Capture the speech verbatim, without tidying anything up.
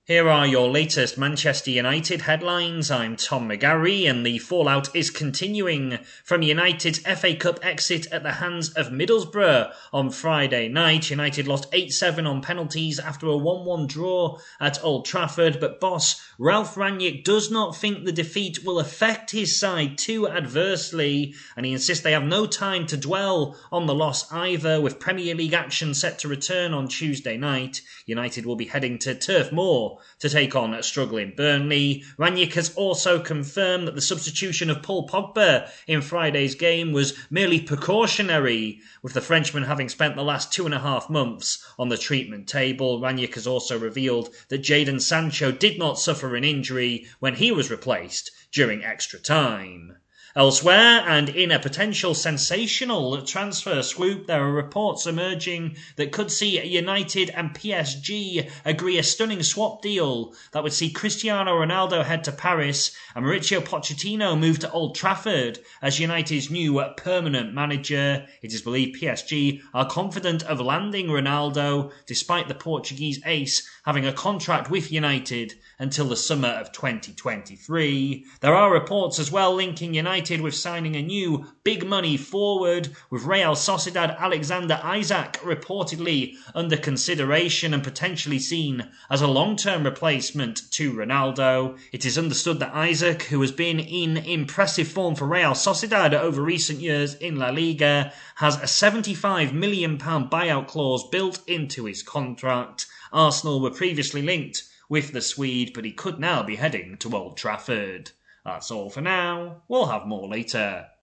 Here are your latest Manchester United headlines. I'm Tom McGarry, and the fallout is continuing from United's F A Cup exit at the hands of Middlesbrough on Friday night. United lost eight seven on penalties after a one one draw at Old Trafford, but boss Ralf Rangnick does not think the defeat will affect his side too adversely, and he insists they have no time to dwell on the loss either. With Premier League action set to return on Tuesday night, United will be heading to Turf Moor to take on a struggling Burnley. Rangnick has also confirmed that the substitution of Paul Pogba in Friday's game was merely precautionary, with the Frenchman having spent the last two and a half months on the treatment table. Rangnick has also revealed that Jadon Sancho did not suffer an injury when he was replaced during extra time. Elsewhere, and in a potential sensational transfer swoop, there are reports emerging that could see United and P S G agree a stunning swap deal that would see Cristiano Ronaldo head to Paris and Mauricio Pochettino move to Old Trafford as United's new permanent manager. It is believed P S G are confident of landing Ronaldo, despite the Portuguese ace having a contract with United until the summer of twenty twenty-three. There are reports as well linking United with signing a new big money forward, with Real Sociedad Alexander Isak reportedly under consideration and potentially seen as a long-term replacement to Ronaldo. It is understood that Isak, who has been in impressive form for Real Sociedad over recent years in La Liga, has a seventy-five million pounds buyout clause built into his contract. Arsenal were previously linked with the Swede, but he could now be heading to Old Trafford. That's all for now. We'll have more later.